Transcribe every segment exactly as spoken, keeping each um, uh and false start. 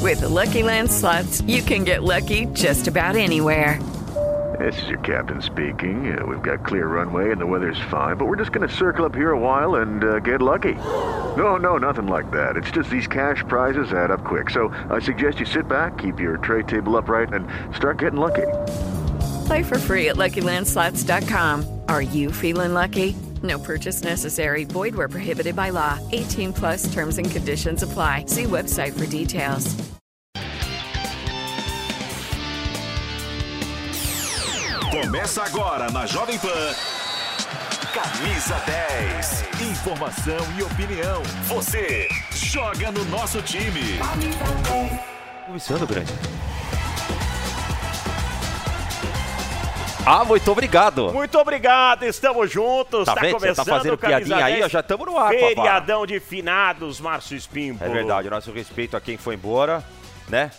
With the Lucky Land Slots, you can get lucky just about anywhere. This is your captain speaking. Uh, we've got clear runway and the weather's fine, but we're just going to circle up here a while and uh, get lucky. No, no, nothing like that. It's just these cash prizes add up quick. So I suggest you sit back, keep your tray table upright, and start getting lucky. Play for free at Lucky Land Slots dot com. Are you feeling lucky? No purchase necessary. Void where prohibited by law. eighteen plus terms and conditions apply. See website for details. Começa agora na Jovem Pan. Camisa dez. Informação e opinião. Você joga no nosso time. Começando, grande. Ah, muito obrigado. Muito obrigado, estamos juntos. Tá, tá vendo? começando. Você tá fazendo piadinha aí, ó, já estamos no ar, Feriadão de finados, Márcio Espímpolo. É verdade, nosso respeito a quem foi embora, né?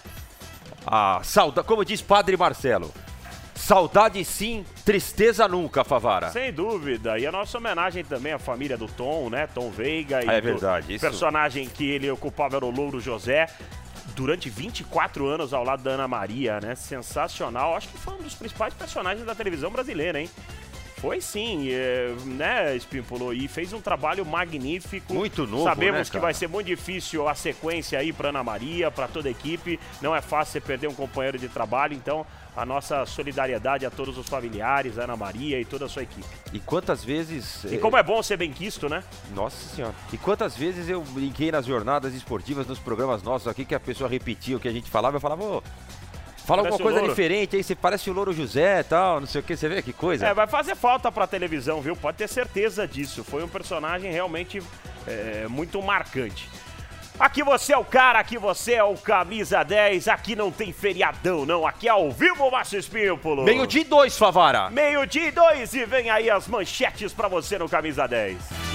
A saudade, como diz Padre Marcelo, saudade sim, tristeza nunca, Favara. Sem dúvida. E a nossa homenagem também à família do Tom, né? Tom Veiga. E é verdade, isso. O personagem que ele ocupava era o Louro José. Durante vinte e quatro anos ao lado da Ana Maria, né? Sensacional. Acho que foi um dos principais personagens da televisão brasileira, hein? Foi sim, é, né, Espímpolo? E fez um trabalho magnífico. Muito novo, Sabemos né, que cara? vai ser muito difícil a sequência aí para Ana Maria, para toda a equipe. Não é fácil você perder um companheiro de trabalho, então a nossa solidariedade a todos os familiares, a Ana Maria e toda a sua equipe. E quantas vezes... E como é bom ser benquisto, né? Nossa Senhora. E quantas vezes eu brinquei nas jornadas esportivas, nos programas nossos aqui, que a pessoa repetia o que a gente falava, eu falava... Oh, fala Parece alguma coisa Louro. diferente aí, você parece o Louro José e tal, não sei o que, você vê que coisa. É, vai fazer falta pra televisão, viu? Pode ter certeza disso. Foi um personagem realmente é, muito marcante. Aqui você é o cara, aqui você é o camisa dez, aqui não tem feriadão, não. Aqui é ao vivo, Márcio Espímpolo. Meio-dia e dois, Favara. Meio-dia e dois e vem aí as manchetes pra você no camisa dez.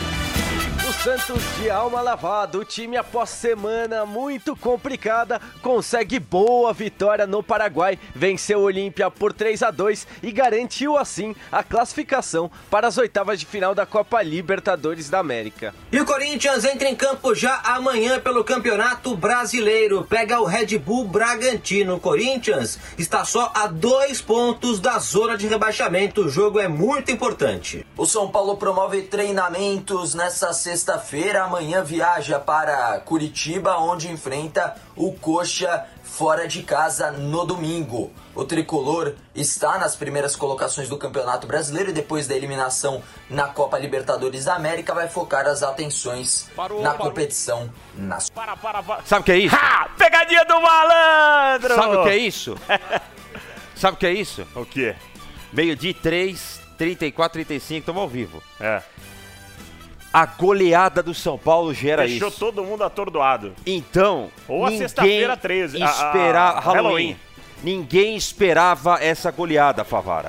O Santos, de alma lavada, o time após semana muito complicada, consegue boa vitória no Paraguai, venceu o Olímpia por três a dois e garantiu assim a classificação para as oitavas de final da Copa Libertadores da América. E o Corinthians entra em campo já amanhã pelo Campeonato Brasileiro, pega o Red Bull Bragantino. O Corinthians está só a dois pontos da zona de rebaixamento, o jogo é muito importante. O São Paulo promove treinamentos nessa sexta Sexta-feira, amanhã viaja para Curitiba, onde enfrenta o Coxa fora de casa no domingo. O tricolor está nas primeiras colocações do Campeonato Brasileiro e depois da eliminação na Copa Libertadores da América vai focar as atenções Parou, na parou. competição nacional. Para, para, para. Sabe o que é isso? Ha! Pegadinha do malandro! Sabe o que é isso? Sabe o que é isso? O quê? Meio-dia e três, trinta e quatro, trinta e cinco, estamos ao vivo. É. A goleada do São Paulo gera Deixou isso. todo mundo atordoado. Então, Ou a ninguém sexta-feira treze, a- a- espera- a Halloween. Halloween. Ninguém esperava essa goleada, Favara.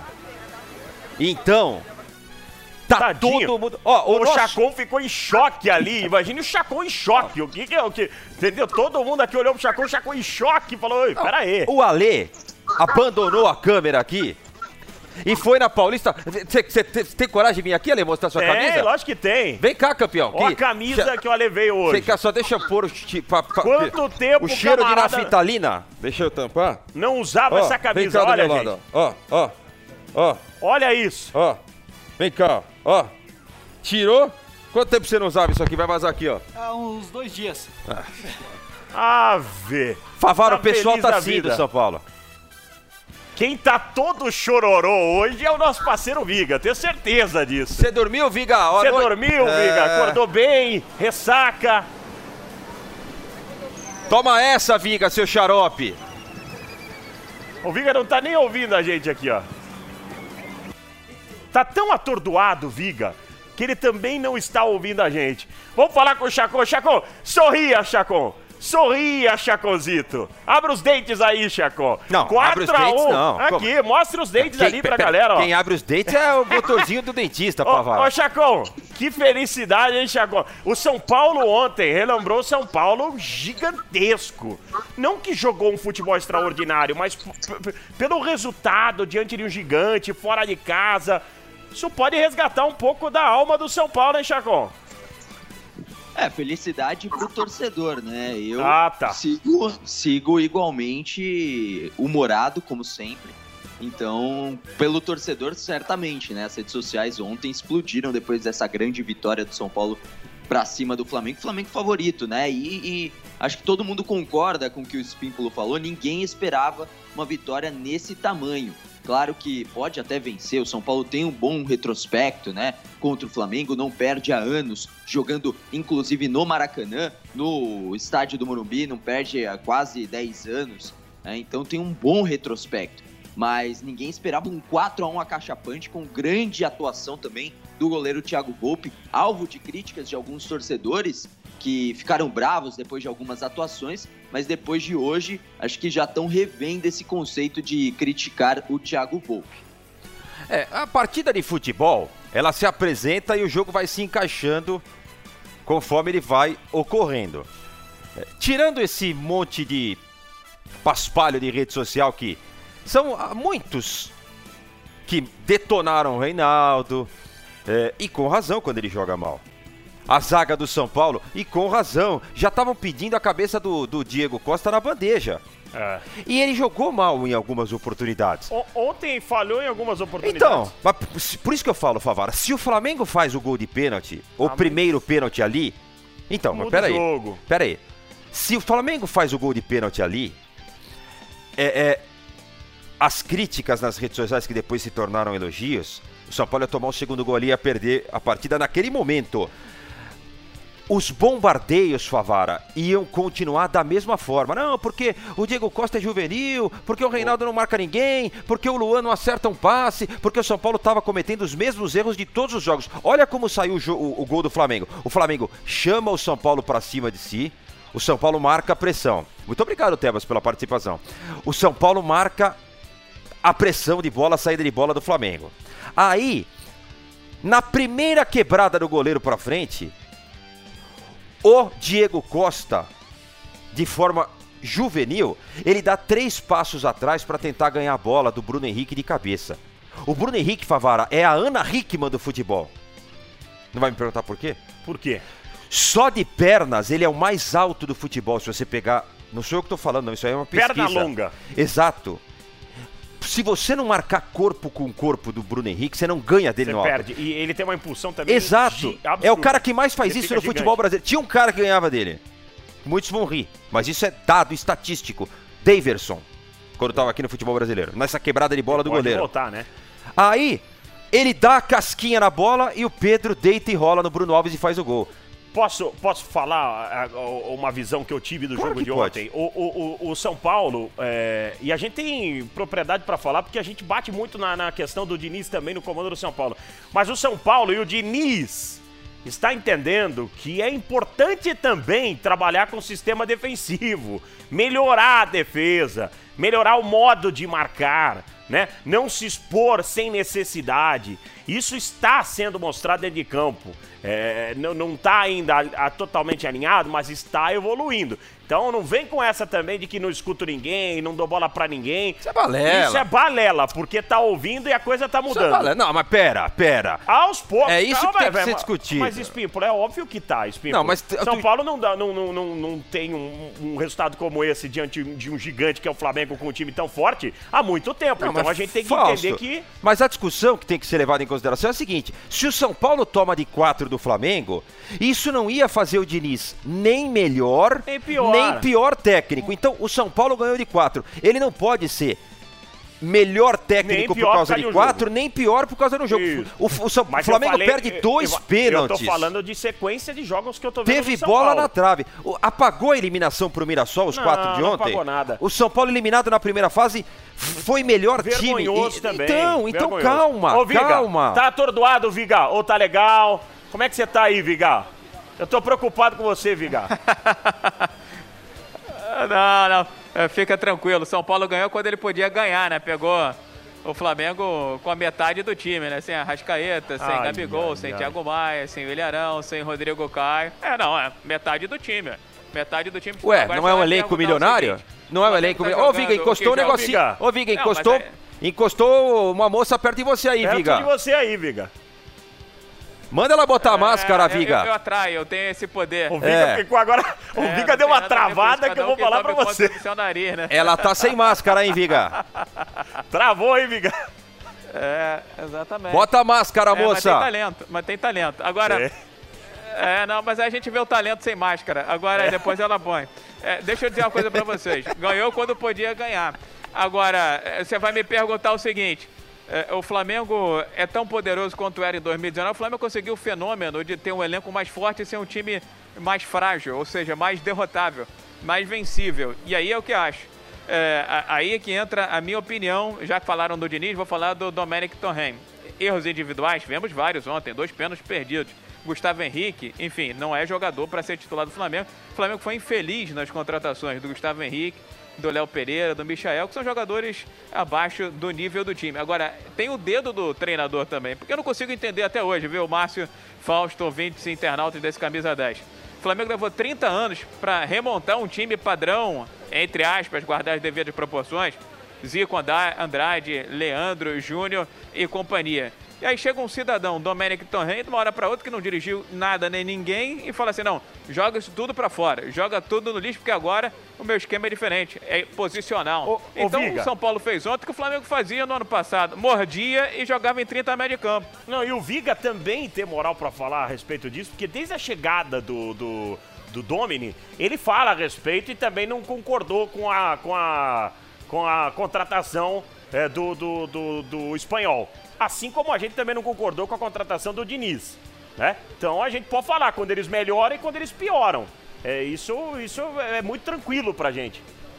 Então, tá Tadinho. todo mundo... Ó, o O, nosso- Chacon ficou em choque ali. Imagine o Chacon em choque. O que, que é o que? Entendeu? Todo mundo aqui olhou pro Chacon, o Chacon em choque e falou: Oi, pera aí. O Alê abandonou a câmera aqui e foi na Paulista. Você tem coragem de vir aqui, Alê, mostrar sua É, camisa? lógico que tem. Vem cá, campeão. Ó a que- camisa che- que eu levei hoje. Cê quer- só deixa eu pôr o... chi- pa- pa- Quanto tempo, o cheiro camarada, de naftalina. Deixa eu tampar. não usava Ó, essa vem camisa. cá do Olha, meu gente. lado, ó. Ó, ó, Olha isso. ó. Vem cá, ó. Tirou? Quanto tempo você não usava isso aqui? Vai vazar aqui, ó. Há uns dois dias. Ave. Favara, Tá o pessoal feliz tá da assim vida. do São Paulo. Quem tá todo chororô hoje é o nosso parceiro Viga, tenho certeza disso. Você dormiu, Viga? Ó, Você noite- dormiu, É. Viga? Acordou bem? Ressaca? Toma essa, Viga, seu xarope. O Viga não tá nem ouvindo a gente aqui, ó. Tá tão atordoado, Viga, que ele também não está ouvindo a gente. Vamos falar com o Chacon. Chacon, sorria, Chacon. Sorria, Chaconzito. Abra os dentes aí, Chacon. Não, abre quatro os a dentes um. não. Aqui, mostra os dentes Quem- ali pra pe- galera, ó. Quem abre os dentes é o motorzinho do dentista, Favara. Ô, ô, Chacon, que felicidade, hein, Chacon? O São Paulo ontem relembrou o São Paulo gigantesco. Não que jogou um futebol extraordinário, mas p- p- pelo resultado diante de um gigante, fora de casa. Isso pode resgatar um pouco da alma do São Paulo, hein, Chacon? É, felicidade pro torcedor, né? Eu ah, tá. sigo, sigo igualmente humorado, como sempre. Então, pelo torcedor, certamente, né? As redes sociais ontem explodiram depois dessa grande vitória do São Paulo pra cima do Flamengo. Flamengo favorito, né? E, e acho que todo mundo concorda com o que o Espímpolo falou. Ninguém esperava uma vitória nesse tamanho. Claro que pode até vencer, o São Paulo tem um bom retrospecto, né, contra o Flamengo, não perde há anos, jogando inclusive no Maracanã, no estádio do Morumbi, não perde há quase dez anos, né, então tem um bom retrospecto. Mas ninguém esperava um quatro a um acachapante, com grande atuação também do goleiro Thiago Volpi, alvo de críticas de alguns torcedores que ficaram bravos depois de algumas atuações, mas depois de hoje, acho que já estão revendo esse conceito de criticar o Thiago Volpi. É, a partida de futebol, ela se apresenta e o jogo vai se encaixando conforme ele vai ocorrendo. É, tirando esse monte de paspalho de rede social que são ah, muitos que detonaram o Reinaldo, é, e com razão quando ele joga mal. A zaga do São Paulo, e com razão, já estavam pedindo a cabeça do, do Diego Costa na bandeja. É. E ele jogou mal em algumas oportunidades. O, ontem falhou em algumas oportunidades. Então, por isso que eu falo, Favara, se o Flamengo faz o gol de pênalti, o ah, primeiro mas... pênalti ali... Então, mas peraí, peraí. Se o Flamengo faz o gol de pênalti ali, é, é, as críticas nas redes sociais que depois se tornaram elogios, o São Paulo ia tomar o segundo gol ali e ia perder a partida naquele momento. Os bombardeios, Favara, iam continuar da mesma forma. Não, porque o Diego Costa é juvenil, porque o Reinaldo não marca ninguém, porque o Luan não acerta um passe, porque o São Paulo estava cometendo os mesmos erros de todos os jogos. Olha como saiu o, o, o gol do Flamengo. O Flamengo chama o São Paulo para cima de si, o São Paulo marca a pressão. Muito obrigado, Tebas, pela participação. O São Paulo marca a pressão de bola, a saída de bola do Flamengo. Aí, na primeira quebrada do goleiro para frente... O Diego Costa, de forma juvenil, ele dá três passos atrás para tentar ganhar a bola do Bruno Henrique de cabeça. O Bruno Henrique, Favara, é a Ana Hickman do futebol. Não vai me perguntar por quê? Por quê? Só de pernas, ele é o mais alto do futebol, se você pegar... Não sou eu que estou falando, não, isso aí é uma pesquisa. Perna longa. Exato. Se você não marcar corpo com corpo do Bruno Henrique, você não ganha dele você no alto. Você perde. E ele tem uma impulsão também. Exato. É o cara que mais faz ele isso no gigante. futebol brasileiro. Tinha um cara que ganhava dele. Muitos vão rir, mas isso é dado estatístico. Daverson, quando estava aqui no futebol brasileiro, nessa quebrada de bola do Pode goleiro. Voltar, né? Aí, ele dá a casquinha na bola e o Pedro deita e rola no Bruno Alves e faz o gol. Posso, posso falar uma visão que eu tive do claro jogo de pode. ontem? O, o, o, o São Paulo, é, e a gente tem propriedade para falar, porque a gente bate muito na, na questão do Diniz também no comando do São Paulo. Mas o São Paulo e o Diniz está entendendo que é importante também trabalhar com o sistema defensivo, melhorar a defesa, melhorar o modo de marcar, né? Não se expor sem necessidade. Isso está sendo mostrado dentro de campo. É, não está ainda a, a, totalmente alinhado, mas está evoluindo. Então não vem com essa também de que não escuto ninguém, não dou bola pra ninguém. Isso é balela. Isso é balela, porque tá ouvindo e a coisa tá mudando. Isso é balela. Não, mas pera, pera. Aos poucos. É isso calma, que tem véio, que ser discutido. Mas, Espímpolo, é óbvio que tá, Espímpolo. Não, mas São tu... Paulo não, dá, não, não, não, não tem um, um resultado como esse diante de um gigante que é o Flamengo com um time tão forte há muito tempo. Não, então a gente tem que Fausto, entender que... Mas a discussão que tem que ser levada em consideração é a seguinte: se o São Paulo toma de quatro do Flamengo, isso não ia fazer o Diniz nem melhor, nem pior, nem pior técnico. Então o São Paulo ganhou de quatro. Ele não pode ser melhor técnico por causa de quatro, nem pior por causa do jogo. O, o, o, São, o Flamengo falei, perde dois eu, pênaltis. Eu tô falando de sequência de jogos que eu tô vendo. Teve bola Paulo. na trave. O, apagou a eliminação pro Mirassol, os não, quatro de ontem? Não apagou nada. O São Paulo eliminado na primeira fase foi melhor Vergonhoso time. E, também. Então, então Vergonhoso. calma, Ô, Viga, calma. Tá atordoado, Viga? Ou tá legal? Como é que você tá aí, Viga? Eu tô preocupado com você, Viga. Não, não. Fica tranquilo. São Paulo ganhou quando ele podia ganhar, né? Pegou o Flamengo com a metade do time, né? Sem Arrascaeta, sem ai, Gabigol, ai, sem ai. Thiago Maia, sem Ilharão, sem Rodrigo Caio. É, não, é metade do time. Metade do time. Ué, não é um elenco milionário? Não é um elenco milionário? Ô, Viga, encostou um negocinho. Ô, Viga, encostou, é... encostou uma moça perto de você aí, perto Viga. Perto de você aí, Viga. Manda ela botar a máscara, é, Viga. Eu, eu atraio, eu tenho esse poder. O Viga é. ficou agora... O é, Viga deu uma travada que eu vou falar pra você. Seu nariz, né? Ela tá sem máscara, hein, Viga? Travou, hein, Viga? É, exatamente. Bota a máscara, é, moça. Mas tem talento, mas tem talento. Agora... É. É, não, mas aí a gente vê o talento sem máscara. Agora, é. depois ela põe. É, deixa eu dizer uma coisa pra vocês. Ganhou quando podia ganhar. Agora, você vai me perguntar o seguinte. É, o Flamengo é tão poderoso quanto era em dois mil e dezenove. O Flamengo conseguiu o fenômeno de ter um elenco mais forte e ser um time mais frágil. Ou seja, mais derrotável, mais vencível. E aí é o que eu acho. É, aí é que entra a minha opinião. Já que falaram do Diniz, vou falar do Domenic Torrent. Erros individuais, tivemos vários ontem. Dois pênaltis perdidos. Gustavo Henrique, enfim, não é jogador para ser titular do Flamengo. O Flamengo foi infeliz nas contratações do Gustavo Henrique, do Léo Pereira, do Michael, que são jogadores abaixo do nível do time. Agora, tem o dedo do treinador também, porque eu não consigo entender até hoje, viu? O Márcio Fausto, ouvintes internautas desse camisa dez. O Flamengo levou trinta anos para remontar um time padrão, entre aspas, guardar as devidas proporções. Zico, Andrade, Leandro, Júnior e companhia. E aí chega um cidadão, Domenic Torrent, de uma hora para outra, que não dirigiu nada nem ninguém, e fala assim, não, joga isso tudo para fora, joga tudo no lixo, porque agora o meu esquema é diferente, é posicional. Ô, então ô, o São Paulo fez ontem o que o Flamengo fazia no ano passado, mordia e jogava em trinta metros de campo. Não, e o Viga também tem moral para falar a respeito disso, porque desde a chegada do, do, do Domini, ele fala a respeito e também não concordou com a, com a, com a contratação é, do, do, do, do espanhol. Assim como a gente também não concordou com a contratação do Diniz, né? Então a gente pode falar quando eles melhoram e quando eles pioram. É, isso, isso é muito tranquilo pra gente.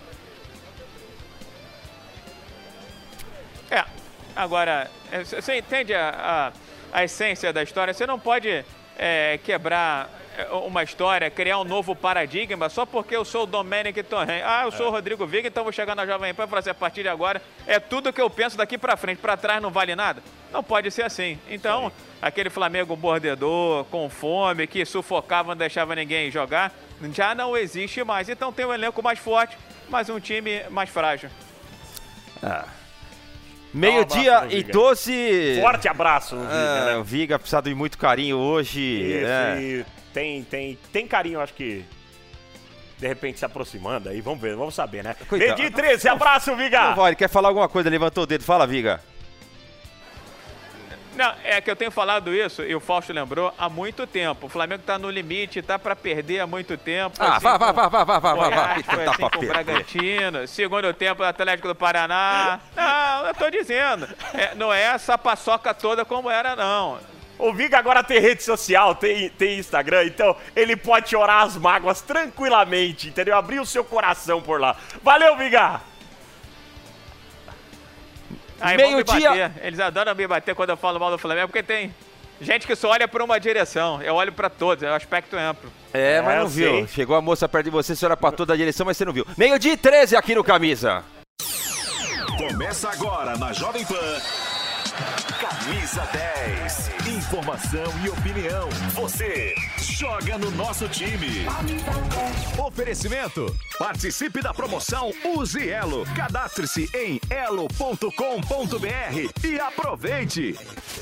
É, agora, você entende a, a, a essência da história? Você não pode é, quebrar uma história, criar um novo paradigma só porque eu sou o Domenic Torrent. Ah, eu sou é. o Rodrigo Viga, então vou chegar na Jovem Pan e falar assim, a partir de agora é tudo que eu penso daqui pra frente, pra trás não vale nada. Não pode ser assim. Então, Sim. aquele Flamengo mordedor, com fome, que sufocava, não deixava ninguém jogar, já não existe mais. Então tem um elenco mais forte, mas um time mais frágil. Ah. Meio-dia um e doze. Forte abraço, Viga. Ah, né? O Viga precisa de muito carinho hoje. Isso, é. e tem, tem, tem carinho, acho que de repente se aproximando aí. Vamos ver, vamos saber, né? Meio-dia e treze, abraço, Viga. Não vai, ele quer falar alguma coisa, levantou o dedo. Fala, Viga. Não, é que eu tenho falado isso, e o Fausto lembrou, há muito tempo. O Flamengo tá no limite, tá para perder há muito tempo. Ah, assim, vai, vai, vai, vai, vai, vai, vai, vai. Foi assim com o Bragantino, segundo tempo do Atlético do Paraná. Não, eu tô dizendo, é, não é essa paçoca toda como era, não. O Viga agora tem rede social, tem, tem Instagram, então ele pode chorar as mágoas tranquilamente, entendeu? Abrir o seu coração por lá. Valeu, Viga! Meio-dia. Eles adoram me bater quando eu falo mal do Flamengo, porque tem gente que só olha por uma direção. Eu olho pra todos, é um aspecto amplo. É, mas é, não viu. Sei. Chegou a moça perto de você, você olha pra toda a direção, mas você não viu. Meio-dia e treze aqui no Camisa. Começa agora na Jovem Pan. Camisa dez. Informação e opinião. Você joga no nosso time. Oferecimento. Participe da promoção Use Elo. Cadastre-se em elo ponto com ponto br e aproveite.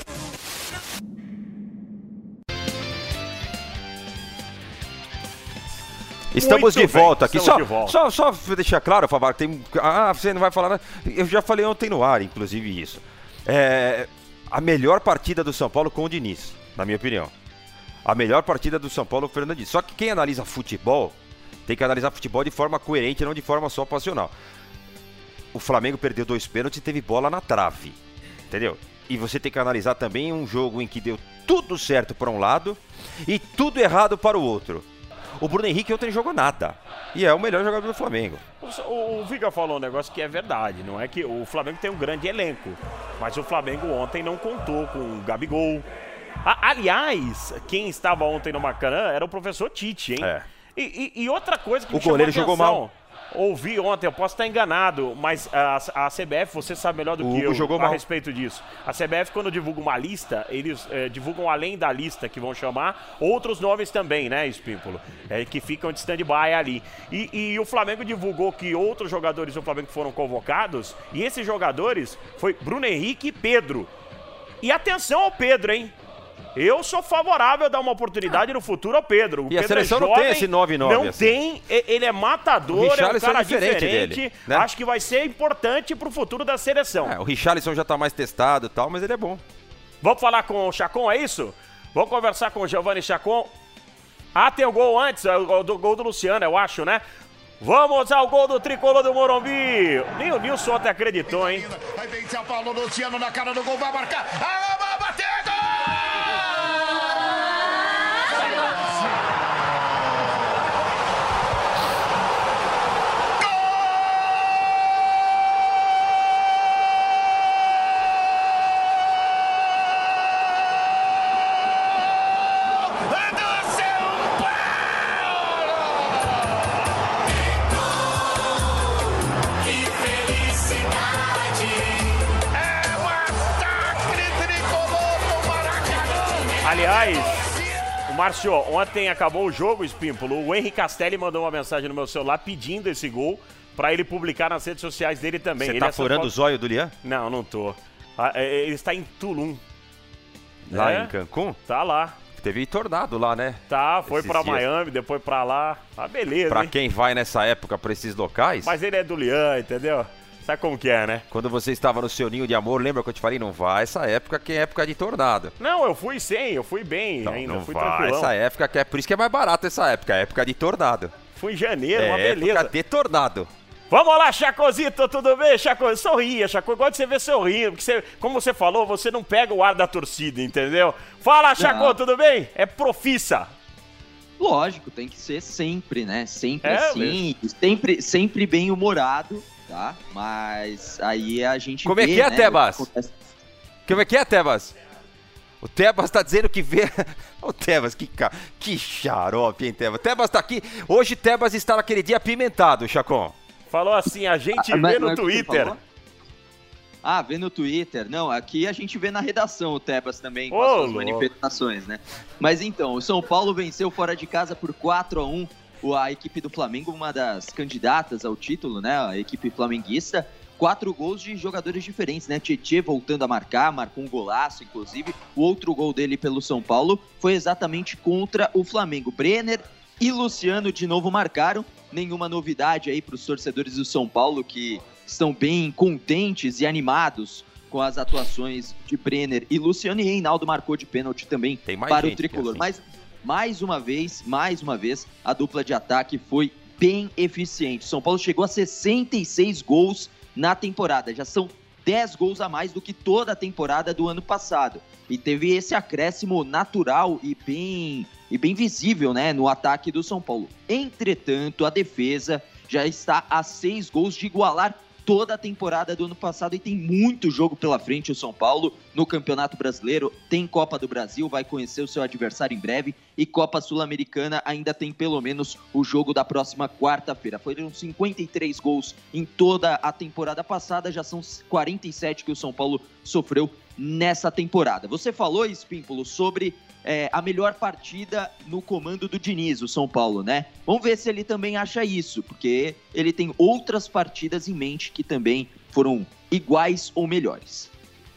Estamos de volta aqui. Estamos Só, de volta. só, só deixar claro, Favaro, tem. Ah, você não vai falar nada. Eu já falei ontem no ar, inclusive, isso. É. A melhor partida do São Paulo com o Diniz, na minha opinião. A melhor partida do São Paulo com o Fernando Diniz. Só que quem analisa futebol, tem que analisar futebol de forma coerente, não de forma só passional. O Flamengo perdeu dois pênaltis e teve bola na trave, entendeu? E você tem que analisar também um jogo em que deu tudo certo para um lado e tudo errado para o outro. O Bruno Henrique ontem jogou nada. E é o melhor jogador do Flamengo. O, o Viga falou um negócio que é verdade. Não é que o Flamengo tem um grande elenco. Mas o Flamengo ontem não contou com o Gabigol. A, aliás, quem estava ontem no Maracanã era o professor Tite, hein? É. E, e, e outra coisa que me o goleiro chamou jogou mal. Ouvi ontem, eu posso estar enganado, mas a, a C B F, você sabe melhor do o que eu jogou a mal. respeito disso. A C B F, quando divulga uma lista, eles é, divulgam além da lista que vão chamar, outros nomes também, né, Espímpolo? É, que ficam de stand-by ali. E, e o Flamengo divulgou que outros jogadores do Flamengo foram convocados, e esses jogadores foi Bruno Henrique e Pedro. E atenção ao Pedro, hein? Eu sou favorável a dar uma oportunidade no futuro ao Pedro. O e Pedro a seleção é jovem, não tem esse nove nove. Não assim. tem, ele é matador, é um cara diferente. diferente Dele, né? Acho que vai ser importante pro futuro da seleção. É, o Richarlison já tá mais testado e tal, mas ele é bom. Vamos falar com o Chacon, é isso? Vamos conversar com o Giovanni Chacon. Ah, tem o gol antes, é o do gol do Luciano, eu acho, né? Vamos ao gol do tricolor do Morumbi. Nem o Nilson até acreditou, hein? Vai vem São Paulo, Luciano na cara do gol, vai marcar. Ah, vai bater, gol! Aliás, o Márcio, ontem acabou o jogo, Espímpolo. O Henry Castelli mandou uma mensagem no meu celular pedindo esse gol pra ele publicar nas redes sociais dele também. Você ele tá é furando Paulo... o zóio do Lian? Não, não tô. Ele está em Tulum. Lá é? em Cancún? Tá lá. Teve tornado lá, né? Tá, foi Esses pra dias. Miami, depois pra lá. Ah, beleza, Pra hein? quem vai nessa época pra esses locais... Mas ele é do Lian, entendeu? Sabe como que é, né? Quando você estava no seu ninho de amor, lembra que eu te falei? Não vai essa época que é época de tornado. Não, eu fui sem, eu fui bem Não, ainda, não fui vai tranquilão. essa época que é... Por isso que é mais barato essa época, é época de tornado. Fui em janeiro, é uma beleza. época de tornado. Vamos lá, Chacozito, tudo bem? Chaco, sorria, Chaco, eu gosto de você ver sorrindo, porque você, como você falou, você não pega o ar da torcida, entendeu? Fala, Chaco, tudo bem? É profissa. Lógico, tem que ser sempre, né? Sempre É assim, sempre, sempre bem humorado, tá? Mas aí a gente Como é vê, que é, né, Tebas? o que acontece. Como é que é, Tebas? O Tebas tá dizendo que vê... Ô, Tebas, que, ca... que xarope, hein, Tebas? Tebas tá aqui... Hoje Tebas está naquele dia apimentado, Chacon. Falou assim, a gente Ah, vê mas- no mas o que você Twitter. falou? Ah, vê no Twitter. Não, aqui a gente vê na redação o Tebas também, com Ô, as suas louco. manifestações, né? Mas então, o São Paulo venceu fora de casa por quatro a um o- a equipe do Flamengo, uma das candidatas ao título, né? A equipe flamenguista. Quatro gols de jogadores diferentes, né? Tietê voltando a marcar, marcou um golaço, inclusive. O outro gol dele pelo São Paulo foi exatamente contra o Flamengo. Brenner e Luciano de novo marcaram. Nenhuma novidade aí para os torcedores do São Paulo, que estão bem contentes e animados com as atuações de Brenner e Luciano. E Reinaldo marcou de pênalti também Tem mais para o gente tricolor. assim. Mas, mais uma vez, mais uma vez, a dupla de ataque foi bem eficiente. São Paulo chegou a sessenta e seis gols na temporada. Já são dez gols a mais do que toda a temporada do ano passado. E teve esse acréscimo natural e bem, e bem visível, né, no ataque do São Paulo. Entretanto, a defesa já está a seis gols de igualar toda a temporada do ano passado e tem muito jogo pela frente o São Paulo no Campeonato Brasileiro, tem Copa do Brasil, vai conhecer o seu adversário em breve e Copa Sul-Americana ainda tem pelo menos o jogo da próxima quarta-feira. Foram cinquenta e três gols em toda a temporada passada, já são quarenta e sete que o São Paulo sofreu nessa temporada. Você falou, Espímpolo, sobre é, a melhor partida no comando do Diniz, o São Paulo, né? Vamos ver se ele também acha isso, porque ele tem outras partidas em mente que também foram iguais ou melhores.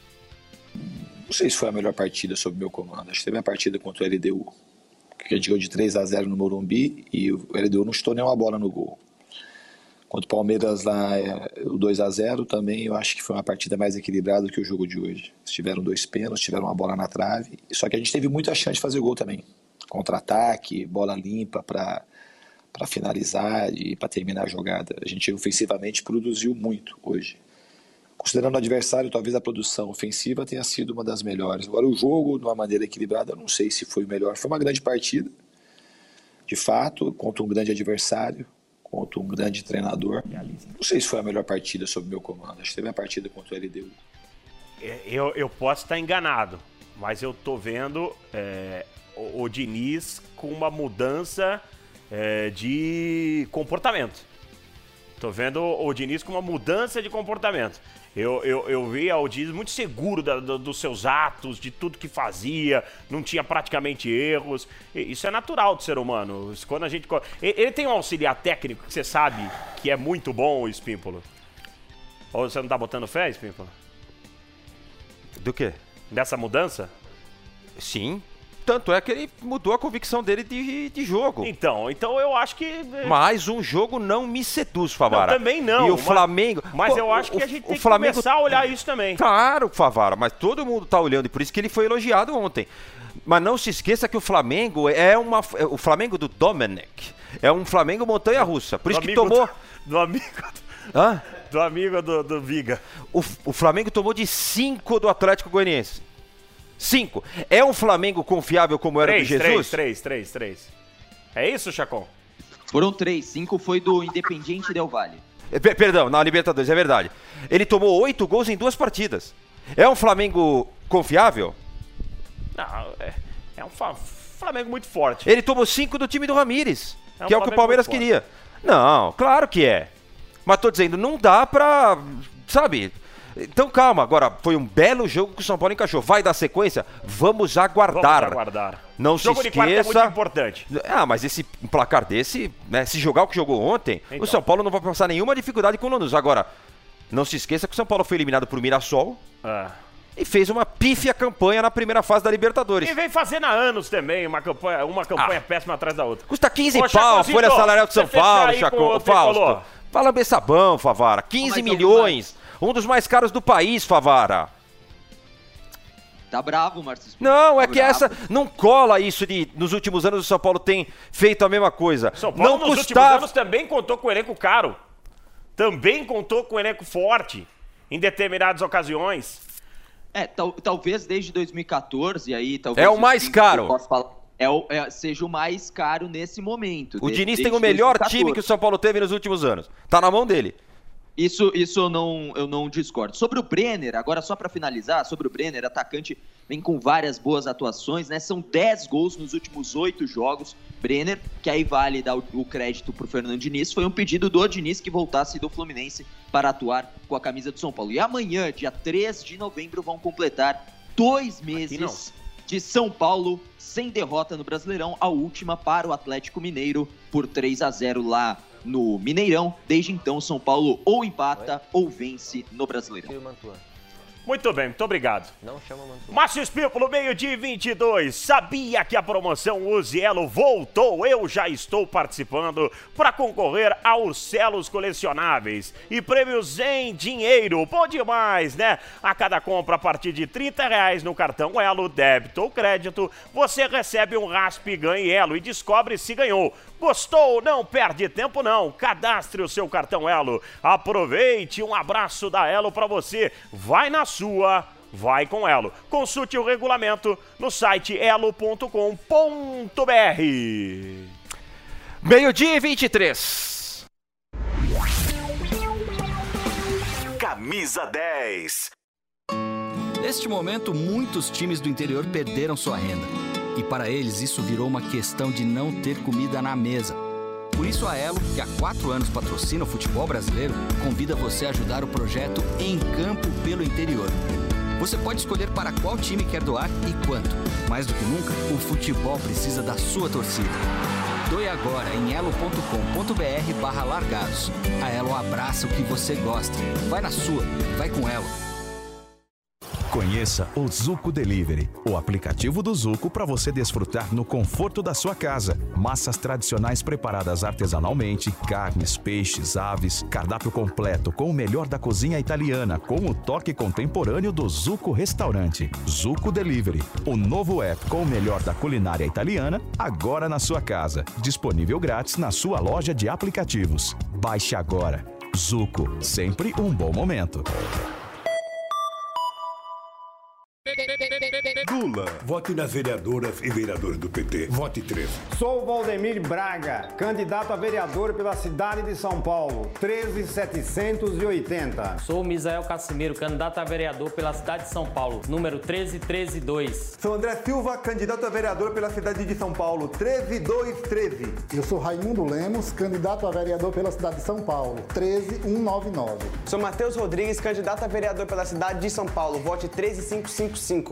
Não sei se foi a melhor partida sob meu comando. Acho que teve a partida contra o L D U, que a gente ganhou de três a zero no Morumbi e o L D U não chutou nenhuma bola no gol. Contra o Palmeiras lá, o dois a zero também, eu acho que foi uma partida mais equilibrada do que o jogo de hoje. Tiveram dois pênaltis, tiveram uma bola na trave, só que a gente teve muita chance de fazer gol também. Contra-ataque, bola limpa para para finalizar e para terminar a jogada. A gente ofensivamente produziu muito hoje. Considerando o adversário, talvez a produção ofensiva tenha sido uma das melhores. Agora o jogo, de uma maneira equilibrada, eu não sei se foi o melhor. Foi uma grande partida, de fato, contra um grande adversário, contra um grande treinador. Não sei se foi a melhor partida sob meu comando. Acho que teve a partida contra o L D U. Eu, eu posso estar enganado, mas eu tô vendo é, o, o Diniz com uma mudança é, de comportamento. Tô vendo o Diniz com uma mudança de comportamento. Eu, eu, eu vi o Diniz muito seguro da, da, dos seus atos, de tudo que fazia, não tinha praticamente erros. Isso é natural do ser humano. Quando a gente... Ele tem um auxiliar técnico que você sabe que é muito bom, o Espímpolo. Ou você não tá botando fé, Espímpolo? Do quê? Dessa mudança? Sim. Tanto é que ele mudou a convicção dele de, de jogo. Então, então eu acho que... Mas um jogo não me seduz, Favara. Não, também não. E o mas, Flamengo... Mas pô, eu acho que o, a gente o, tem o Flamengo, que começar a olhar isso também. Claro, Favara, mas todo mundo tá olhando, e por isso que ele foi elogiado ontem. Mas não se esqueça que o Flamengo é uma... O Flamengo do Domenech é um Flamengo montanha-russa. Por isso que tomou... Do, do amigo... Hã? Do amigo do, do Viga. O, o Flamengo tomou de cinco do Atlético Goianiense. Cinco. É um Flamengo confiável como era três, do Jesus? Três, três, três, três. É isso, Chacon? Foram três. Cinco foi do Independiente Del Valle. P- perdão, na Libertadores, é verdade. Ele tomou oito gols em duas partidas. É um Flamengo confiável? Não, é, é um fa- Flamengo muito forte. Ele tomou cinco do time do Ramires, é um que é o que o Palmeiras queria. Não, claro que é. Mas tô dizendo, não dá pra... Sabe... Então calma, agora foi um belo jogo que o São Paulo encaixou. Vai dar sequência? Vamos aguardar. Vamos aguardar. Não o se jogo esqueça. de quarta é muito importante. Ah, mas esse um placar desse, né, se jogar o que jogou ontem, então. o São Paulo não vai passar nenhuma dificuldade com o Lanús. Agora, não se esqueça que o São Paulo foi eliminado por Mirassol. Ah. E fez uma pífia campanha na primeira fase da Libertadores. E vem fazendo há anos também uma campanha, uma campanha ah. péssima atrás da outra. Custa quinze Ô, pau, folha salarial de São Paulo, Chaco, Fausto. Fala bem sabão, Favara. quinze milhões. Um dos mais caros do país, Favara. Tá bravo, Marcos. Não, é tá que bravo. essa... Não cola isso de... Nos últimos anos o São Paulo tem feito a mesma coisa. São Paulo não nos custava... últimos anos também contou com um elenco caro. Também contou com um elenco forte. Em determinadas ocasiões. É, tal, talvez desde dois mil e quatorze, aí... Talvez é o mais caro. Falar, é o, é, seja o mais caro nesse momento. O de, Diniz tem o melhor dois mil e quatorze time que o São Paulo teve nos últimos anos. Tá na mão dele. Isso, isso eu, não, eu não discordo. Sobre o Brenner, agora só para finalizar, sobre o Brenner, atacante vem com várias boas atuações, né? São dez gols nos últimos oito jogos. Brenner, que aí vale dar o, o crédito pro Fernando Diniz, foi um pedido do Diniz que voltasse do Fluminense para atuar com a camisa do São Paulo. E amanhã, dia três de novembro, vão completar dois meses de São Paulo sem derrota no Brasileirão, a última para o Atlético Mineiro por três a zero lá no Mineirão. Desde então, São Paulo ou empata Oi? ou vence no Brasileirão. Muito bem, muito obrigado. Não chama Mantua. Márcio Espípulo, meio-dia e vinte e dois. Sabia que a promoção Use Elo voltou? Eu já estou participando para concorrer aos selos colecionáveis e prêmios em dinheiro. Bom demais, né? A cada compra a partir de trinta reais no cartão Elo, débito ou crédito, você recebe um Raspe Ganhe Elo e descobre se ganhou. Gostou? Não perde tempo não. Cadastre o seu cartão Elo. Aproveite, um abraço da Elo para você. Vai na sua, vai com Elo. Consulte o regulamento no site elo ponto com ponto b r. Meio-dia e vinte e três. Camisa dez. Neste momento, muitos times do interior perderam sua renda. E para eles isso virou uma questão de não ter comida na mesa. Por isso a Elo, que há quatro anos patrocina o futebol brasileiro, convida você a ajudar o projeto Em Campo pelo Interior. Você pode escolher para qual time quer doar e quanto. Mais do que nunca, o futebol precisa da sua torcida. Doe agora em elo ponto com ponto b r barra largados. A Elo abraça o que você gosta. Vai na sua, vai com Elo. Conheça o Zuco Delivery, o aplicativo do Zuco para você desfrutar no conforto da sua casa. Massas tradicionais preparadas artesanalmente, carnes, peixes, aves, cardápio completo com o melhor da cozinha italiana, com o toque contemporâneo do Zuco Restaurante. Zuco Delivery, o novo app com o melhor da culinária italiana, agora na sua casa. Disponível grátis na sua loja de aplicativos. Baixe agora. Zuco, sempre um bom momento. Lula, vote nas vereadoras e vereadores do P T. Vote treze. Sou Valdemir Braga, candidato a vereador pela cidade de São Paulo, treze mil setecentos e oitenta. Sou Misael Cassimiro, candidato a vereador pela cidade de São Paulo, número treze treze dois. Sou André Silva, candidato a vereador pela cidade de São Paulo, treze dois treze. Eu sou Raimundo Lemos, candidato a vereador pela cidade de São Paulo, treze mil cento e noventa e nove. Sou Matheus Rodrigues, candidato a vereador pela cidade de São Paulo, vote treze mil quinhentos e cinquenta e cinco.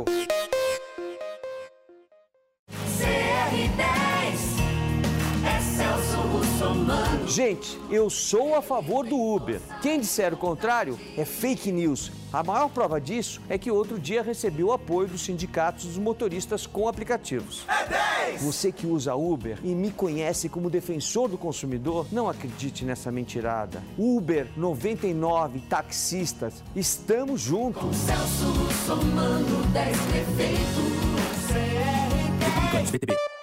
Gente, eu sou a favor do Uber. Quem disser o contrário é fake news. A maior prova disso é que outro dia recebi o apoio dos sindicatos dos motoristas com aplicativos. É dez! Você que usa Uber e me conhece como defensor do consumidor, não acredite nessa mentirada. Uber noventa e nove, taxistas, estamos juntos. Com Celso somando dez prefeitos. C R T.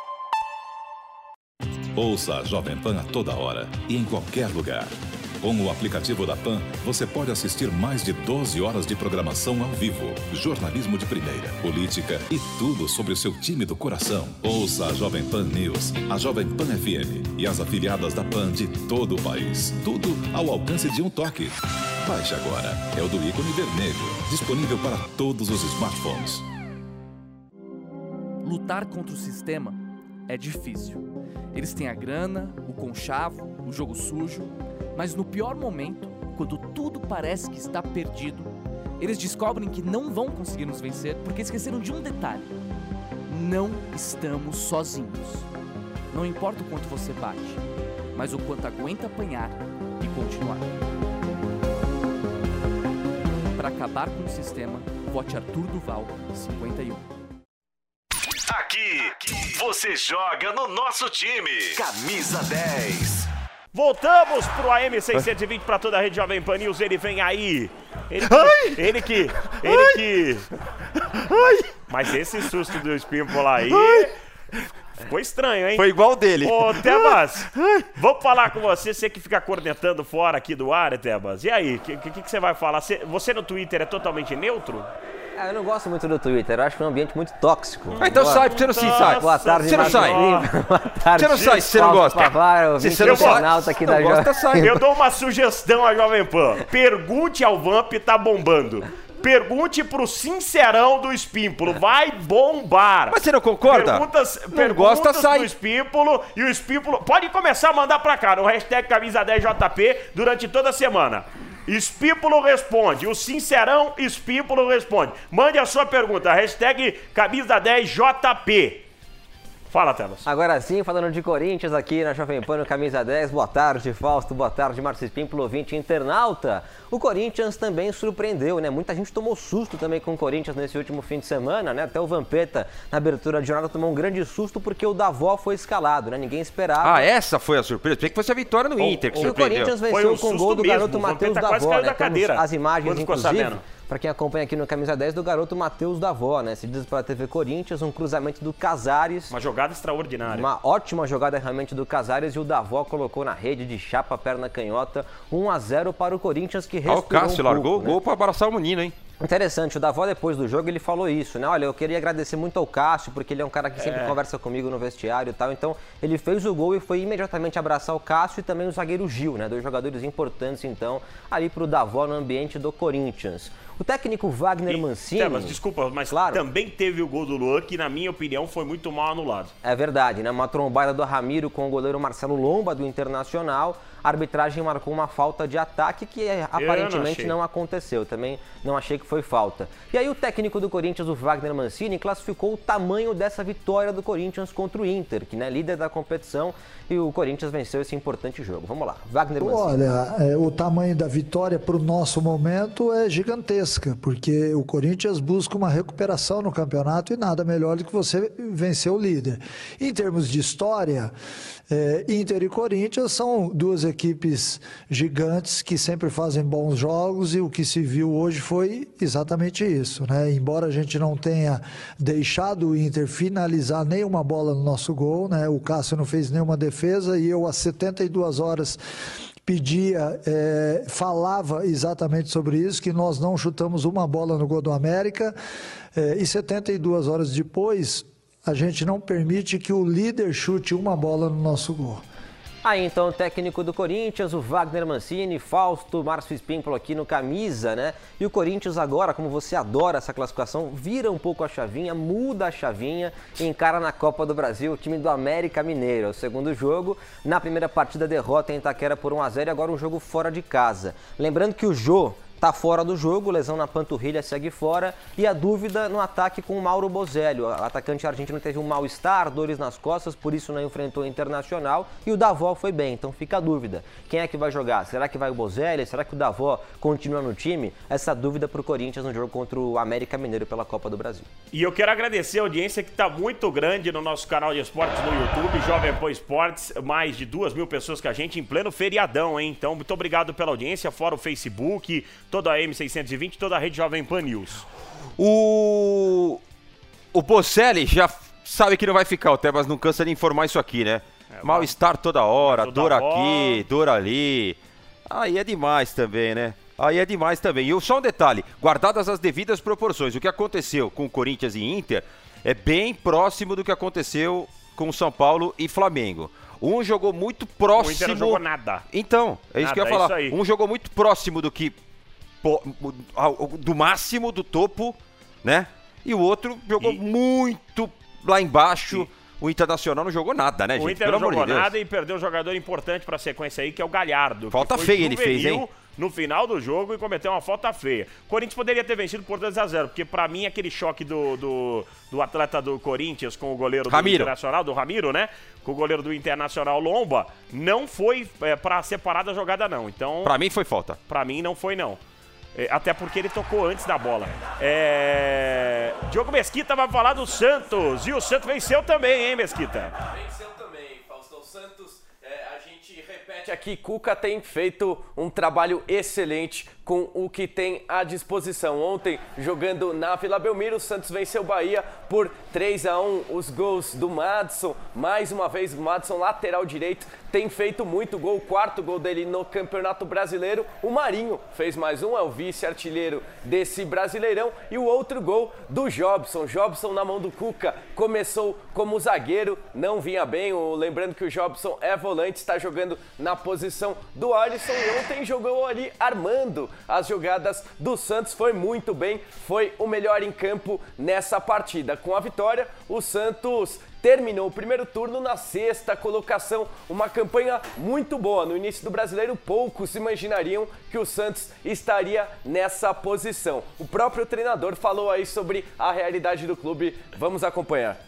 Ouça a Jovem Pan a toda hora e em qualquer lugar. Com o aplicativo da Pan, você pode assistir mais de doze horas de programação ao vivo, jornalismo de primeira, política e tudo sobre o seu time do coração. Ouça a Jovem Pan News, a Jovem Pan F M e as afiliadas da Pan de todo o país. Tudo ao alcance de um toque. Baixe agora. É o do ícone vermelho, disponível para todos os smartphones. Lutar contra o sistema é difícil. Eles têm a grana, o conchavo, o jogo sujo, mas no pior momento, quando tudo parece que está perdido, eles descobrem que não vão conseguir nos vencer porque esqueceram de um detalhe. Não estamos sozinhos. Não importa o quanto você bate, mas o quanto aguenta apanhar e continuar. Para acabar com o sistema, vote Arthur Duval, cinquenta e um. Aqui, aqui, você joga no nosso time. Camisa dez. Voltamos pro A M seiscentos e vinte para toda a rede Jovem Pan News. Ele vem aí. Ele que, Ai! ele que, ele Ai! que. Ai! Mas esse susto do Espímpola aí Ai! ficou estranho, hein? Foi igual dele. Ô, Tebas, vamos falar com você, você que fica cornetando fora aqui do ar, Tebas. E aí, o que, que, que você vai falar? Você, você no Twitter é totalmente neutro? Ah, eu não gosto muito do Twitter, eu acho que é um ambiente muito tóxico. Ah, então sai, porque você não se sai. Boa tarde, você não sai. Boa tarde. Você não sai se você não gosta. Pavar, se você não gosta, aqui da gosta, sai. Eu dou uma sugestão à Jovem Pan. Pergunte ao Vamp, tá bombando. Pergunte pro Sincerão do Espímpulo, vai bombar. Mas você não concorda? Perguntas, não perguntas gosta, sai. do Espímpulo e o Espímpulo... Pode começar a mandar pra cá, no hashtag camisa dez J P, durante toda a semana. Espímpulo responde, o Sincerão Espímpulo responde. Mande a sua pergunta, hashtag camisa dez J P. Fala, Telas. Agora sim, falando de Corinthians aqui na Jovem Pan, no Camisa dez. Boa tarde, Fausto. Boa tarde, Márcio Espímpulo, ouvinte internauta. O Corinthians também surpreendeu, né? Muita gente tomou susto também com o Corinthians nesse último fim de semana, né? Até o Vampeta, na abertura de jornada, tomou um grande susto porque o Davó foi escalado, né? Ninguém esperava. Ah, essa foi a surpresa? Pensei que fosse a vitória no Inter que o, surpreendeu. O Corinthians venceu um com o gol do mesmo. garoto Matheus Davó, né? Da cadeira. As imagens, inclusive, para quem acompanha aqui no Camisa dez, do garoto Matheus Davó, né? Se diz pela T V Corinthians, um cruzamento do Casares. Uma jogada extraordinária. Uma ótima jogada realmente do Casares e o Davó colocou na rede de chapa, perna canhota, um a zero para o Corinthians, que respirou ah, o Cássio um largou pouco, o gol né? para abraçar o menino, hein? Interessante, o Davó depois do jogo ele falou isso, né? Olha, eu queria agradecer muito ao Cássio, porque ele é um cara que sempre é. conversa comigo no vestiário e tal, então ele fez o gol e foi imediatamente abraçar o Cássio e também o zagueiro Gil, né? Dois jogadores importantes, então, ali pro Davó no ambiente do Corinthians. O técnico Wagner Mancini... É, mas desculpa, mas claro, também teve o gol do Luan, que na minha opinião foi muito mal anulado. É verdade, né? Uma trombada do Ramiro com o goleiro Marcelo Lomba, do Internacional. A arbitragem marcou uma falta de ataque que aparentemente não, não aconteceu. Também não achei que foi falta. E aí o técnico do Corinthians, o Wagner Mancini, classificou o tamanho dessa vitória do Corinthians contra o Inter, que é, né, líder da competição, e o Corinthians venceu esse importante jogo. Vamos lá, Wagner Mancini. Olha, é, o tamanho da vitória para o nosso momento é gigantesca, porque o Corinthians busca uma recuperação no campeonato e nada melhor do que você vencer o líder. Em termos de história, é, Inter e Corinthians são duas equipes gigantes que sempre fazem bons jogos e o que se viu hoje foi exatamente isso, né? Embora a gente não tenha deixado o Inter finalizar nenhuma bola no nosso gol, né? O Cássio não fez nenhuma defesa e eu, às setenta e duas horas, pedia, é, falava exatamente sobre isso, que nós não chutamos uma bola no gol do América, é, e setenta e duas horas depois, a gente não permite que o líder chute uma bola no nosso gol. Aí então o técnico do Corinthians, o Wagner Mancini, Fausto, Márcio Espímpulo aqui no Camisa, né? E o Corinthians agora, como você adora essa classificação, vira um pouco a chavinha, muda a chavinha e encara na Copa do Brasil o time do América Mineiro. É o segundo jogo, na primeira partida derrota em Itaquera por um a zero e agora um jogo fora de casa. Lembrando que o Jô está fora do jogo, lesão na panturrilha, segue fora. E a dúvida no ataque com o Mauro Bozelli. O atacante argentino teve um mal-estar, dores nas costas, por isso não enfrentou o Internacional. E o Davó foi bem, então fica a dúvida. Quem é que vai jogar? Será que vai o Bozelli? Será que o Davó continua no time? Essa dúvida para o Corinthians no jogo contra o América Mineiro pela Copa do Brasil. E eu quero agradecer a audiência que está muito grande no nosso canal de esportes no YouTube, Jovem Pan Esportes. Mais de duas mil pessoas com a gente em pleno feriadão, hein? Então, muito obrigado pela audiência, fora o Facebook, toda a M seiscentos e vinte, toda a rede Jovem Pan News. O o Bocelli já sabe que não vai ficar, o Tebas não cansa de informar isso aqui, né? É, mal-estar toda hora, dor aqui, dor ali. Aí é demais também, né? Aí é demais também. E só um detalhe, guardadas as devidas proporções, o que aconteceu com o Corinthians e Inter é bem próximo do que aconteceu com o São Paulo e Flamengo. Um jogou muito próximo... O Inter não jogou nada. Então, é isso nada, que eu ia falar. Um jogou muito próximo do que... do máximo, do topo, né? E o outro jogou e... muito lá embaixo. E... O Internacional não jogou nada, né, gente? O Inter Pelo não jogou de nada e perdeu um jogador importante pra sequência aí, que é o Galhardo. Falta feia ele fez, hein? No final do jogo e cometeu uma falta feia. O Corinthians poderia ter vencido por dois a zero, porque pra mim aquele choque do, do, do atleta do Corinthians com o goleiro Ramiro. do Internacional, do Ramiro, né? Com o goleiro do Internacional, Lomba, não foi é, pra separar da jogada, não. Então, pra mim foi falta. Pra mim não foi, não. É, até porque ele tocou antes da bola. É... Diogo Mesquita vai falar do Santos. E o Santos venceu também, hein, Mesquita? Venceu também, Faustão Santos. É, a gente repete aqui, Cuca tem feito um trabalho excelente com o que tem à disposição. Ontem, jogando na Vila Belmiro, o Santos venceu o Bahia por três a um. Os gols do Madison, mais uma vez, o Madison, lateral direito, tem feito muito gol. O quarto gol dele no Campeonato Brasileiro. O Marinho fez mais um, é o vice-artilheiro desse Brasileirão. E o outro gol do Jobson. Jobson na mão do Cuca. Começou como zagueiro, não vinha bem. Lembrando que o Jobson é volante, está jogando na posição do Alisson. E ontem jogou ali armando as jogadas do Santos, foi muito bem, foi o melhor em campo nessa partida. Com a vitória, o Santos terminou o primeiro turno na sexta colocação, uma campanha muito boa. No início do Brasileiro, poucos imaginariam que o Santos estaria nessa posição. O próprio treinador falou aí sobre a realidade do clube, vamos acompanhar.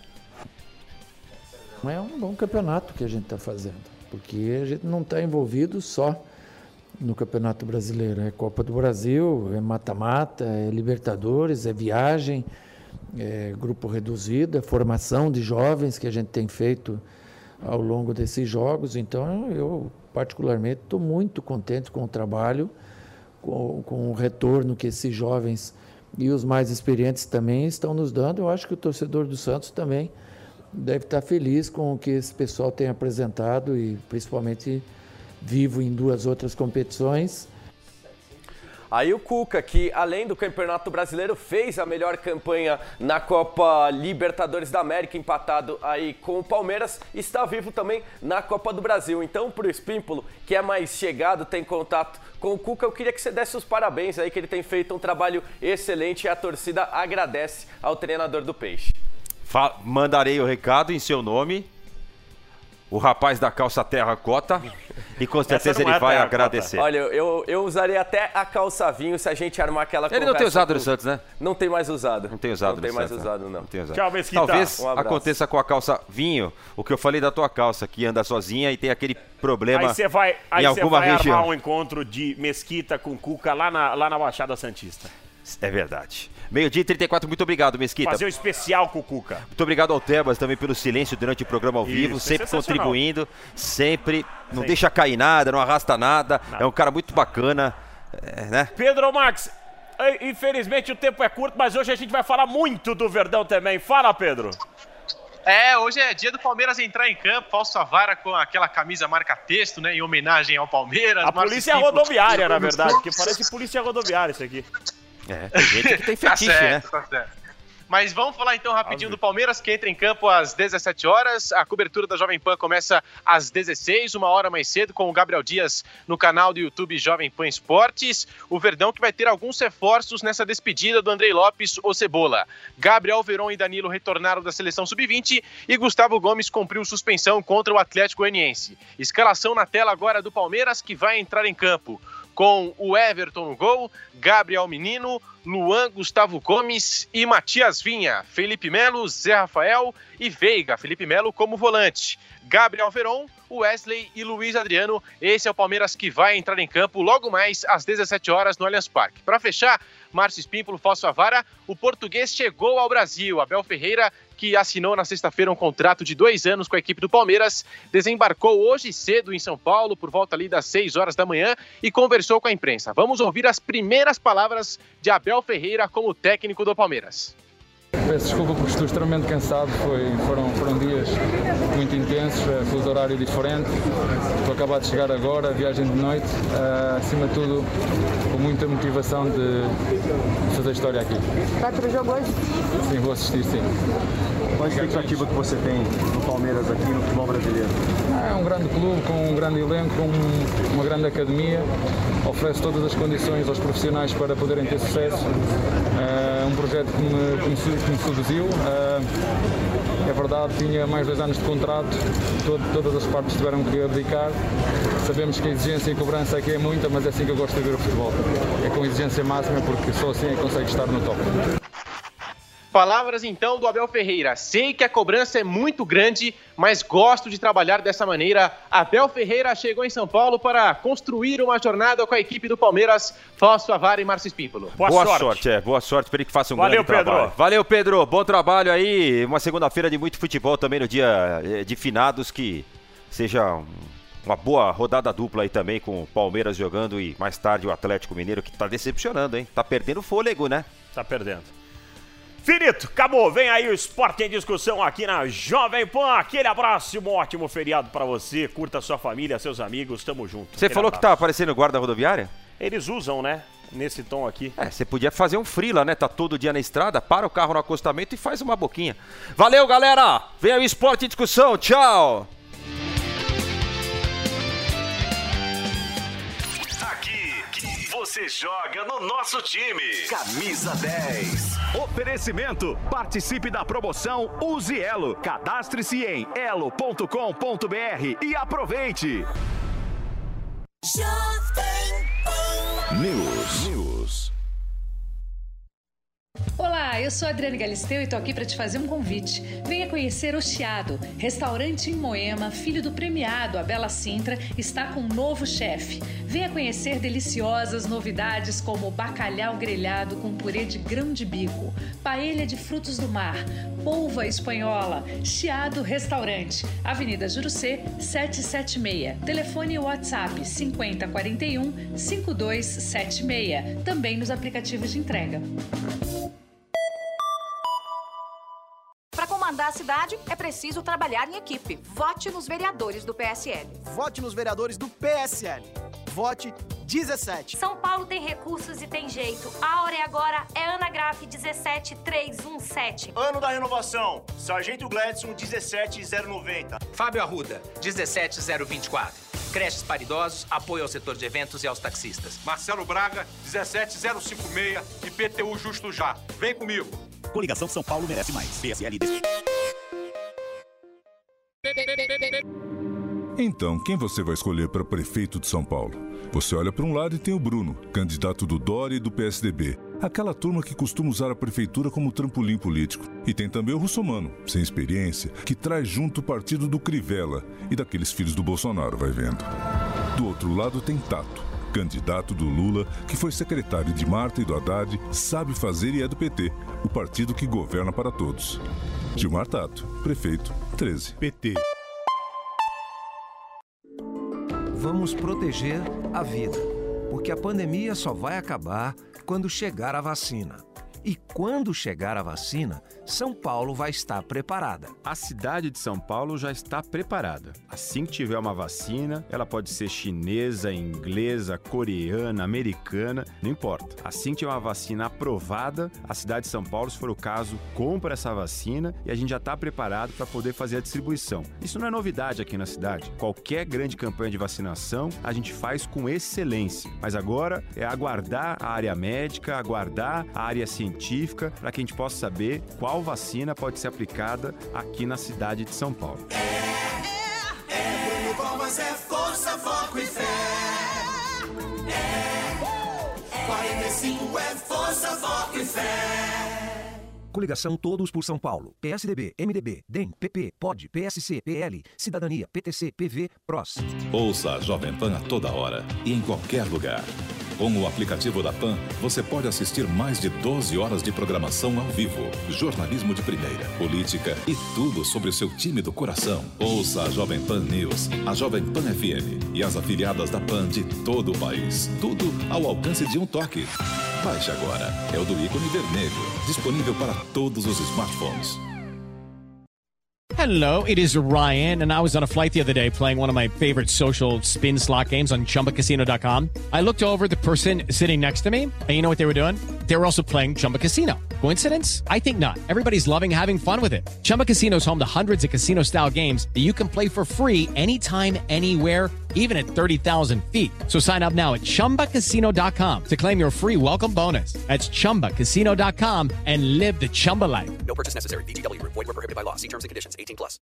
É um bom campeonato que a gente está fazendo, porque a gente não está envolvido só no Campeonato Brasileiro. É Copa do Brasil, é mata-mata, é Libertadores, é viagem, é grupo reduzido, é formação de jovens que a gente tem feito ao longo desses jogos. Então, eu particularmente estou muito contente com o trabalho, com, com o retorno que esses jovens e os mais experientes também estão nos dando. Eu acho que o torcedor do Santos também deve estar feliz com o que esse pessoal tem apresentado e principalmente vivo em duas outras competições. Aí o Cuca, que além do Campeonato Brasileiro, fez a melhor campanha na Copa Libertadores da América, empatado aí com o Palmeiras, está vivo também na Copa do Brasil. Então, pro Espímpolo, que é mais chegado, tem contato com o Cuca, eu queria que você desse os parabéns aí, que ele tem feito um trabalho excelente e a torcida agradece ao treinador do Peixe. Fa- mandarei o recado em seu nome. O rapaz da calça terracota, e com certeza ele vai agradecer. Olha, eu, eu usaria até a calça vinho se a gente armar aquela Ele não tem usado no Santos, né? Não tem mais usado. Não tem usado Não tem no mais Santos, usado, não. não tem usado. Tchau, Mesquita. Talvez Um aconteça com a calça vinho, o que eu falei da tua calça, que anda sozinha e tem aquele problema aí você vai, aí em alguma vai região. armar um encontro de Mesquita com Cuca lá na, lá na Baixada Santista. É verdade. Meio-dia e trinta e quatro, muito obrigado, Mesquita. Fazer um especial com o Cuca. Muito obrigado ao Tebas também pelo silêncio durante o programa ao vivo, Isso, sempre contribuindo, sempre, não Sim. deixa cair nada, não arrasta nada, Nada. é um cara muito bacana, é, né? Pedro Marques, infelizmente o tempo é curto, mas hoje a gente vai falar muito do Verdão também. Fala, Pedro. É, hoje é dia do Palmeiras entrar em campo, Fausto Avara com aquela camisa marca-texto, né, em homenagem ao Palmeiras. A polícia rodoviária, na verdade, porque parece polícia rodoviária isso aqui. É, tem gente que tem fetiche, tá certo, né? Tá certo. Mas vamos falar então rapidinho do Palmeiras, que entra em campo às dezessete horas. A cobertura da Jovem Pan começa às dezesseis, uma hora mais cedo, com o Gabriel Dias no canal do YouTube Jovem Pan Esportes. O Verdão que vai ter alguns reforços nessa despedida do Andrei Lopes, o Cebola. Gabriel Veron e Danilo retornaram da seleção sub vinte e Gustavo Gomes cumpriu suspensão contra o Atlético Goianiense. Escalação na tela agora do Palmeiras, que vai entrar em campo com o Everton no gol, Gabriel Menino, Luan Gustavo Gomes e Matias Vinha, Felipe Melo, Zé Rafael e Veiga, Felipe Melo como volante, Gabriel Veron, Wesley e Luiz Adriano. Esse é o Palmeiras que vai entrar em campo logo mais às dezessete horas no Allianz Parque. Para fechar, Márcio Espímpolo, Fausto Avara, o português chegou ao Brasil. Abel Ferreira, que assinou na sexta-feira um contrato de dois anos com a equipe do Palmeiras, desembarcou hoje cedo em São Paulo, por volta ali das seis horas da manhã, e conversou com a imprensa. Vamos ouvir as primeiras palavras de Abel Ferreira como técnico do Palmeiras. Peço desculpa porque estou extremamente cansado, Foi, foram, foram dias muito intensos, fuso horário diferente, estou acabado de chegar agora, viagem de noite, uh, acima de tudo com muita motivação de fazer história aqui. Vai para o jogo hoje? Sim, vou assistir, sim. Qual a expectativa que você tem no Palmeiras aqui no futebol brasileiro? É um grande clube, com um grande elenco, com uma grande academia, oferece todas as condições aos profissionais para poderem ter sucesso. É um projeto que me, que me, que me seduziu. É verdade, tinha mais dois anos de contrato, todo, todas as partes tiveram que abdicar. Sabemos que a exigência e a cobrança aqui é muita, mas é assim que eu gosto de ver o futebol. É com exigência máxima, porque só assim é que consegue estar no top. Palavras então do Abel Ferreira. Sei que a cobrança é muito grande, mas gosto de trabalhar dessa maneira. Abel Ferreira chegou em São Paulo para construir uma jornada com a equipe do Palmeiras. Fausto Avara e Márcio Espímpolo. Boa, boa sorte. sorte, é. Boa sorte para ele que faça um Valeu, grande Pedro. trabalho. Valeu, Pedro. Bom trabalho aí. Uma segunda-feira de muito futebol também no dia de finados. Que seja uma boa rodada dupla aí também com o Palmeiras jogando e mais tarde o Atlético Mineiro, que tá decepcionando, hein? Tá perdendo fôlego, né? Tá perdendo. Finito, acabou, vem aí o Esporte em Discussão aqui na Jovem Pan, aquele abraço, um ótimo feriado pra você, curta sua família, seus amigos, tamo junto. Você falou abraço. Que tá aparecendo guarda rodoviária? Eles usam, né, nesse tom aqui. É, você podia fazer um freela, né, tá todo dia na estrada, para o carro no acostamento e faz uma boquinha. Valeu, galera, vem aí o Esporte em Discussão, tchau! Você joga no nosso time. Camisa dez. Oferecimento. Participe da promoção Use Elo. Cadastre-se em elo ponto com ponto br e aproveite. News. News. Olá, eu sou a Adriane Galisteu e estou aqui para te fazer um convite. Venha conhecer o Chiado, restaurante em Moema, filho do premiado Abela Sintra, está com um novo chefe. Venha conhecer deliciosas novidades como bacalhau grelhado com purê de grão de bico, paella de frutos do mar, polva espanhola. Chiado Restaurante, Avenida Jurucê, setecentos e setenta e seis. Telefone e WhatsApp cinco zero quatro um, cinco dois sete seis. Também nos aplicativos de entrega. Para comandar a cidade, é preciso trabalhar em equipe. Vote nos vereadores do P S L. Vote nos vereadores do P S L. Vote dezessete. São Paulo tem recursos e tem jeito. A hora é agora, é Ana Graf dezessete três um sete. Ano da renovação, Sargento Gladson dezessete zero noventa. Fábio Arruda, dezessete zero vinte e quatro. Creches para idosos, apoio ao setor de eventos e aos taxistas. Marcelo Braga, dezessete zero cinquenta e seis e P T U Justo Já. Vem comigo. Coligação São Paulo merece mais. P S L. Então, quem você vai escolher para prefeito de São Paulo? Você olha para um lado e tem o Bruno, candidato do Dória e do P S D B. Aquela turma que costuma usar a prefeitura como trampolim político. E tem também o Russomano, sem experiência, que traz junto o partido do Crivella e daqueles filhos do Bolsonaro, vai vendo. Do outro lado tem Tato, candidato do Lula, que foi secretário de Marta e do Haddad, sabe fazer e é do P T, o partido que governa para todos. Gilmar Tato, prefeito, treze. P T. Vamos proteger a vida, porque a pandemia só vai acabar quando chegar a vacina. E quando chegar a vacina, São Paulo vai estar preparada. A cidade de São Paulo já está preparada. Assim que tiver uma vacina, ela pode ser chinesa, inglesa, coreana, americana, não importa. Assim que tiver uma vacina aprovada, a cidade de São Paulo, se for o caso, compra essa vacina e a gente já está preparado para poder fazer a distribuição. Isso não é novidade aqui na cidade. Qualquer grande campanha de vacinação, a gente faz com excelência. Mas agora é aguardar a área médica, aguardar a área científica, para que a gente possa saber qual vacina pode ser aplicada aqui na cidade de São Paulo. É, é, é Bruno Covas, é força, foco e fé. É quarenta e cinco é força, foco e fé. Coligação Todos por São Paulo. P S D B, M D B, D E M, P P, P O D, P S C, P L, Cidadania, P T C, P V, P R O S. Ouça a Jovem Pan a toda hora e em qualquer lugar. Com o aplicativo da Pan, você pode assistir mais de doze horas de programação ao vivo, jornalismo de primeira, política e tudo sobre o seu time do coração. Ouça a Jovem Pan News, a Jovem Pan F M e as afiliadas da Pan de todo o país. Tudo ao alcance de um toque. Baixe agora. É o do ícone vermelho. Disponível para todos os smartphones. Hello, it is Ryan, and I was on a flight the other day playing one of my favorite social spin slot games on Chumba Casino dot com. I looked over at the person sitting next to me, and you know what they were doing? They were also playing Chumba Casino. Coincidence? I think not. Everybody's loving having fun with it. Chumba Casino is home to hundreds of casino-style games that you can play for free anytime, anywhere, even at thirty thousand feet. So sign up now at Chumba Casino dot com to claim your free welcome bonus. That's Chumba Casino dot com and live the Chumba life. No purchase necessary. V G W. Void where prohibited by law. See terms and conditions. eighteen plus.